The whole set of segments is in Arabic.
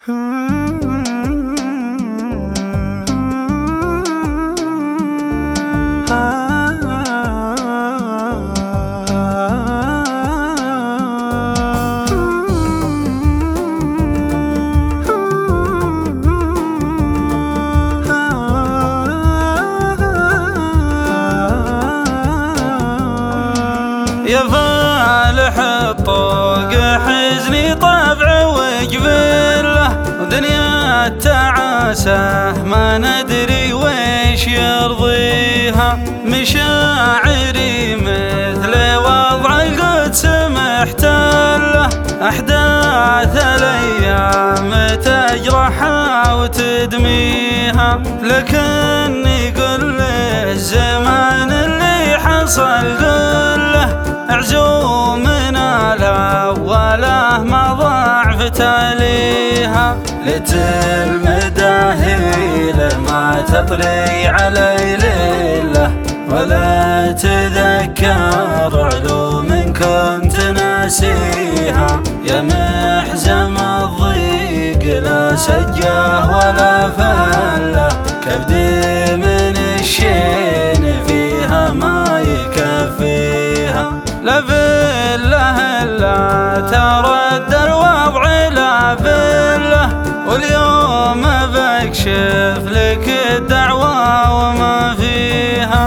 يا فالح الطوق حزني طبع وجبله، ودنيا التعاسة ما ندري ويش يرضيها. مشاعري مثل وضع القدس محتله، أحداث الأيام تجرحها وتدميها. لكني قل الزمان اللي حصل قله، عزومنا الأولى ما ضاع تاليها. لتلمداهيل ما تطلي علي ليله، ولا تذكر علوم كنت ناسيها. يا محزم الضيق لا سجاه ولا فله، كبدي من الشين فيها ما يكفيها. لا فله إلا ترد الوضع لا فله، واليوم بكشف لك الدعوة وما فيها.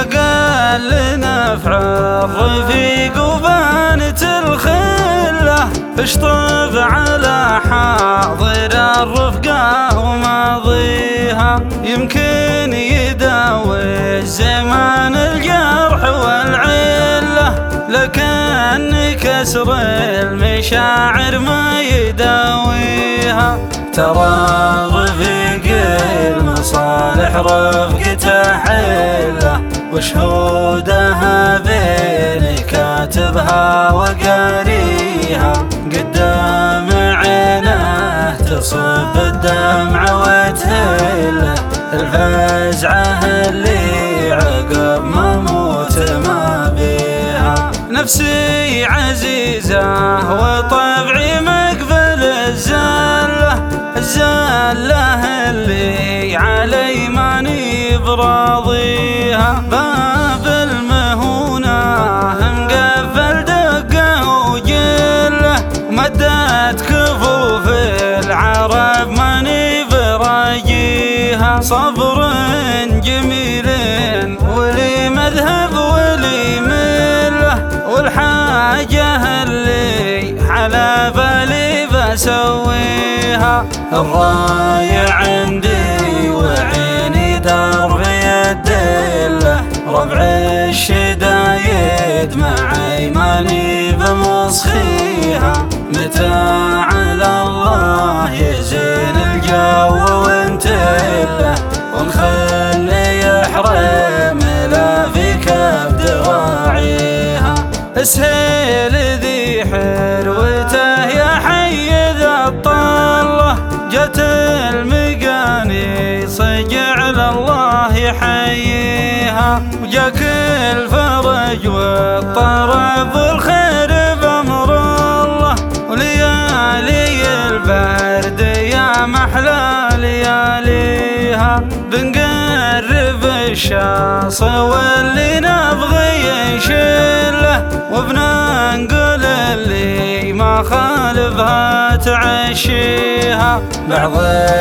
لقال نفع الرفيق وبانت الخلة، اشطف على حاضر الرفقة وماضيها. يمكن يداوي الزمان الجرح والعلة، لكن كسر المشاعر ما يداويها. ترى رفيق المصالح رفقته حله، وشهودها بين كاتبها وقاريها. قدام عينه تصب الدمع وتهله، الفزعه اللي عقب ما موت ما بيها. نفسي عزيزة وطبعي مقبل الزلة، الزلة اللي علي ماني براضيها. باب المهونة مقفل دقة وجلة، ومدت كفوف العرب ماني براجيها. صبر جميل ولي مذهب ولي مله، والحاجة اللي على بالي بسويها. الراية عندي وعيني درب يدله، ربع الشدايد معي ماني بمصخيها. متى على الله يزين الجو وانتله، ونخلي يحرم لا في كبد راعيها. اسهيل ذي حلوته يا حي ذا الطله، جت المقانيص جعل الله يحييها. وجاك الفرج والطرب والخير بأمر الله، وليالي البرد يا محلى لياليها. بنقرب الشاص واللي نبغي ينشله، وبننقل اللي ما خالفها تعشيها. بعض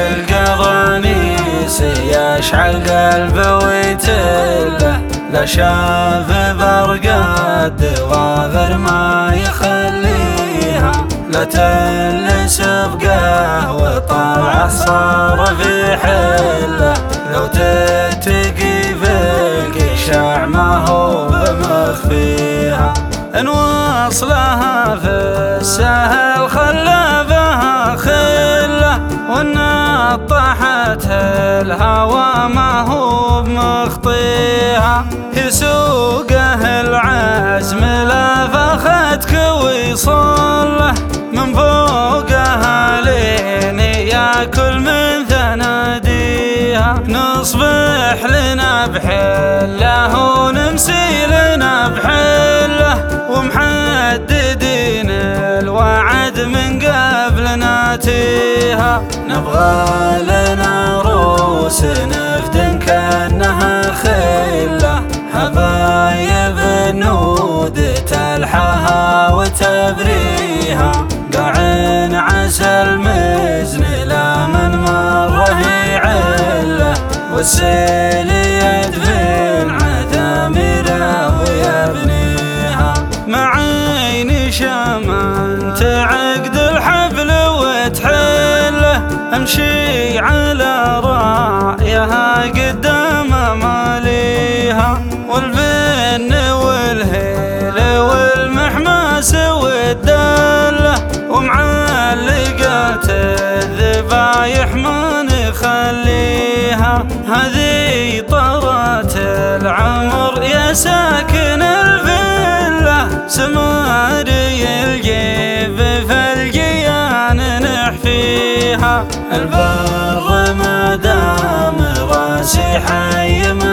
القرانيس يشعل قلبه ويتله، لا شاف برق الدواذر ما يخليها. لا تلس بقهوة طلع صار في حله، لو تتقي في القشع ما هو بمخفيها. ان وصلها في السهل خلفها خله، وان طاحت الهوى ما هو بمخطيها. يسوقه العزم لا فاختك ويصله، من فوقها لين ياكل من ثناديها. نصبح لنا بحله ونمسي لنا بحله، ومحددين الوعد من قبل ناتيها. فيها. نبغى لنا روس نفدن كأنها خلة، حبايب النود تلحها وتبريها. قاعن عسل مزن لا من مره عله، والسيل يدفن عثامره ويبنيها. مع عين شمن تعقد الحفل وتحله، امشي على رايها قدام ماليها. والفن والهيل والمحماس والدله، ومعلقات الذبايح ما نخليها. هذه طرات العمر يا ساكن الفله، سماري الجيب في الجيان نحفيها. البر ما دام راسي حي